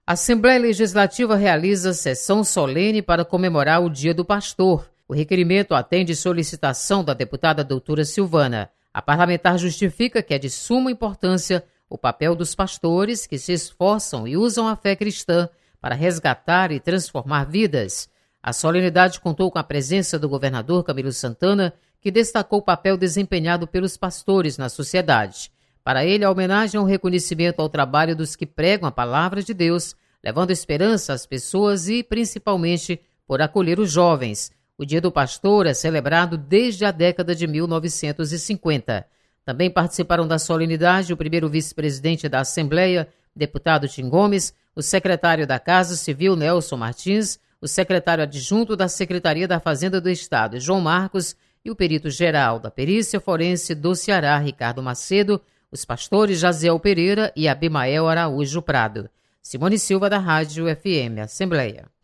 A Assembleia Legislativa realiza sessão solene para comemorar o Dia do Pastor. O requerimento atende solicitação da deputada doutora Silvana. A parlamentar justifica que é de suma importância o papel dos pastores que se esforçam e usam a fé cristã para resgatar e transformar vidas. A solenidade contou com a presença do governador Camilo Santana, que destacou o papel desempenhado pelos pastores na sociedade. Para ele, a homenagem é um reconhecimento ao trabalho dos que pregam a palavra de Deus, levando esperança às pessoas e, principalmente, por acolher os jovens. O Dia do Pastor é celebrado desde a década de 1950. Também participaram da solenidade o primeiro vice-presidente da Assembleia, deputado Tim Gomes, o secretário da Casa Civil, Nelson Martins, o secretário adjunto da Secretaria da Fazenda do Estado, João Marcos, e o perito-geral da Perícia Forense do Ceará, Ricardo Macedo, os pastores Jaziel Pereira e Abimael Araújo Prado. Simone Silva, da Rádio FM Assembleia.